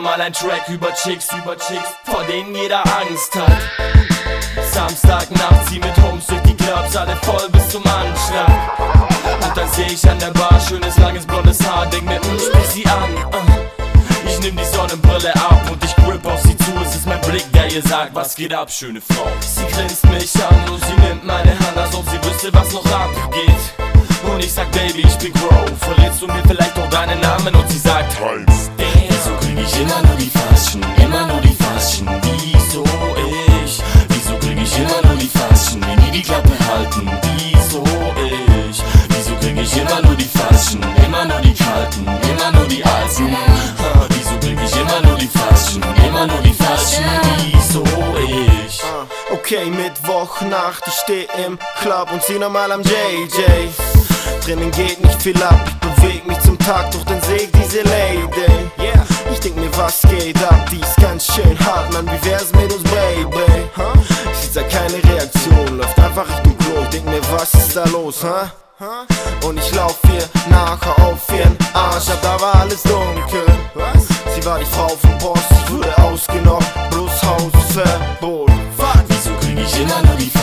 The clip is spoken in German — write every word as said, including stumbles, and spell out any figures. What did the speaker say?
mal ein Track über Chicks, über Chicks, vor denen jeder Angst hat. Samstagnacht, sie mit Homes durch die Clubs, alle voll bis zum Anschlag. Und dann seh ich an der Bar schönes, langes, blondes Haar, denk mir, hm, sprich sie an. uh. Ich nehm die Sonnenbrille ab und ich grip auf sie zu. Es ist mein Blick, der ihr sagt, was geht ab, schöne Frau. Sie grinst mich an und sie nimmt meine Hand, als ob sie wüsste, was noch abgeht. Und ich sag, Baby, ich bin Crow, verrätst du mir vielleicht auch deinen Namen? Und sie sagt, Heinz. Wieso krieg ich immer nur die Faschen, immer nur die Faschen? Wieso ich? Wieso krieg ich immer nur die Faschen, die nie die Klappe halten? Wieso ich? Wieso krieg ich immer nur die Faschen, immer nur die Kalten, immer nur die Alten? Ha, wieso krieg ich immer nur die Faschen, immer nur die Faschen? Wieso ich? Okay, Mittwochnacht, ich steh im Club und zieh nochmal am J J. Drinnen geht nicht viel ab, ich beweg mich zum Tag, doch dann seh ich diese Lady. Yeah. Ich denk mir, was geht ab, die ist ganz schön hart, Mann, wie wär's mit uns, Baby? Huh? Ich seh keine Reaktion, läuft einfach Richtung Klo, ich denk mir, was ist da los, huh? Huh? Und ich lauf ihr nachher auf ihren Arsch, ab da war alles dunkel. Was? Sie war die Frau vom Boss, ich wurde ausgenockt, bloß Hausverbot. Wieso krieg ich immer nur die